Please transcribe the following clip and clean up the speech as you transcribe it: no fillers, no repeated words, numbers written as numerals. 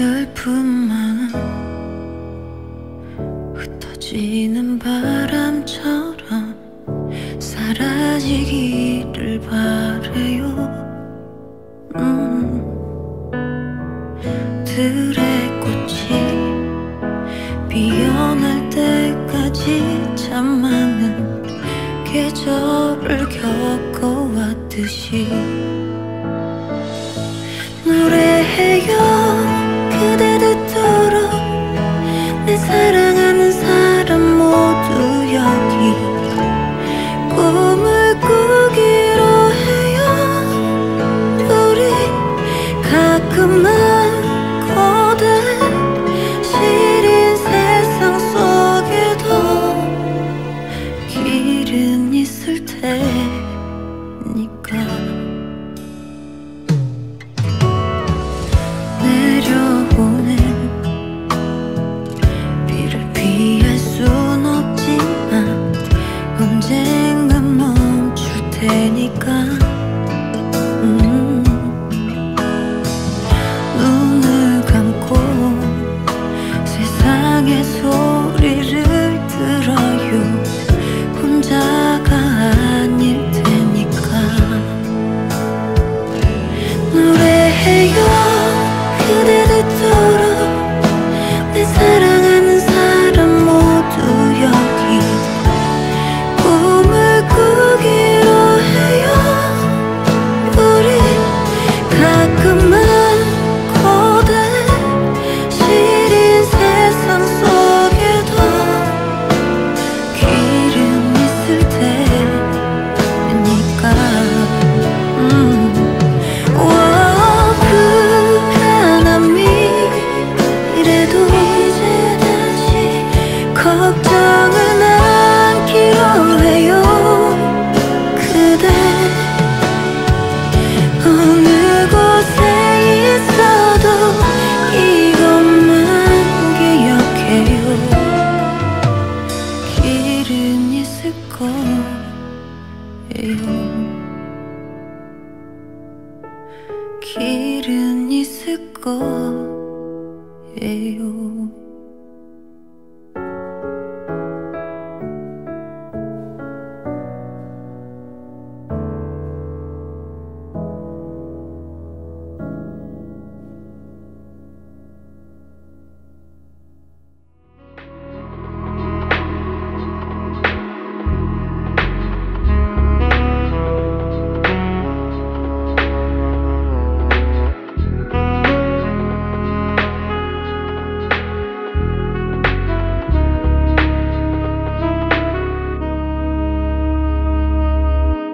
슬픔만 흩어지는 바람처럼 사라지기를 바래요. 들의 꽃이 피어날 때까지 참 많은 계절을 겪어왔듯이 노래해요. 그대 듣도록 내 사랑하는 사람 모두 여기 꿈을 꾸기로 해요. 우리 가끔은 고된 시린 세상 속에도 길은 있을 테니까. 내려오는 비를 피할 순 없지만 언젠간 멈출 테니까. 눈을 감고 세상의 소리를 들어요. 혼자가 아닐 테니까. 노래해요. 그대 듣도록 내 사랑하는 사람 모두 여기 꿈을 꾸기로 해요. 우리 가끔은 고된 시린 세상 속에도 길은 있을 테니까. 걱정은 않기로 해요. 그대 어느 곳에 있어도 이것만 기억해요. 길은 있을 거예요. 길은 있을 거예요.